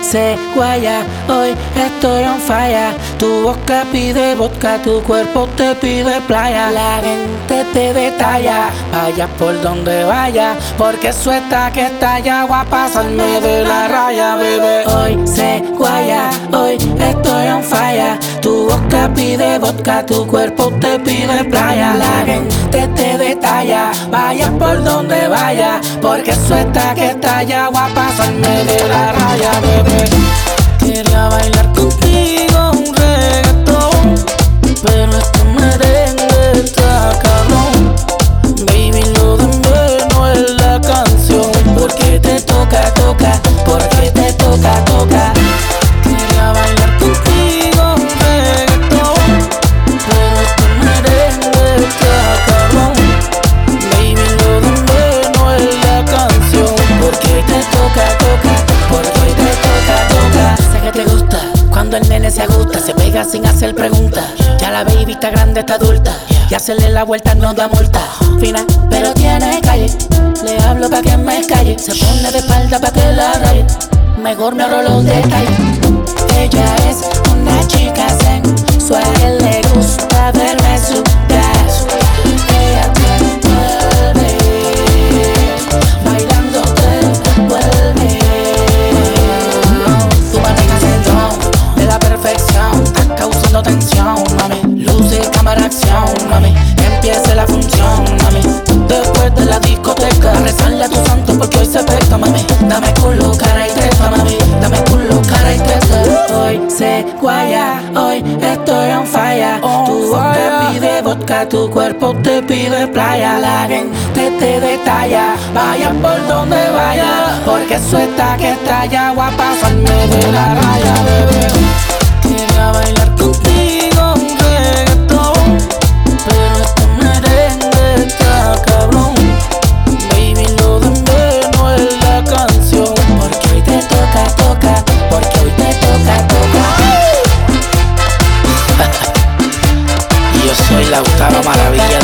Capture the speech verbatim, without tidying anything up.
se guaya, hoy estoy on fire. Tu boca pide vodka, tu cuerpo te pide playa. La gente te detalla, vaya por donde vaya, porque suelta que está ya guapa, salme de la raya, bebé. Hoy se guaya, hoy estoy on fire. Tu boca pide vodka, tu cuerpo te pide playa. La gente te detalla, vaya por donde vaya, porque suelta que está ya guapa, salme de la raya, bebé. Quería bailar contigo un reggaetón, pero este merengue está cabrón. Baby, lo de menos es la canción, porque te toca, toca, porque te toca, toca. Quería bailar contigo un reggaetón, pero este merengue está cabrón. Baby, lo de menos es la canción, porque te toca, toca, porque te toca, toca. Sé que te gusta cuando el nene se ajusta, se pega sin hacer preguntas. Ya la baby está grande, está adulta, y hacerle la vuelta no da multa. Fina, pero tiene calle, le hablo pa' que me calle. Se pone de espalda pa' que la raye, mejor me ahorro los detalles. Ella es una chica sensual, le gusta verme sudar. Ella te envuelve, bailando te envuelve. Tu manera es el don de la perfección, estás causando tensión, mami. Luce, cámara, acción, mami, que empiece la función, mami. Después de la discoteca, rezarle a tu santo porque hoy se peca, mami. Dame culo, cara y teta, mami, dame culo, cara y teta. Hoy se guaya, hoy estoy on fire. Tu boca pide vodka, tu cuerpo te pide playa. La gente te detalla, vaya por donde vaya, porque suelta que está ya guapa, salme de la raya, bebé. Quería bailar contigo un reggaetón, pero este merengue está cabrón. Baby, lo de menos es la canción, porque hoy te toca, toca, porque hoy te toca, toca. Y yo soy la octava maravilla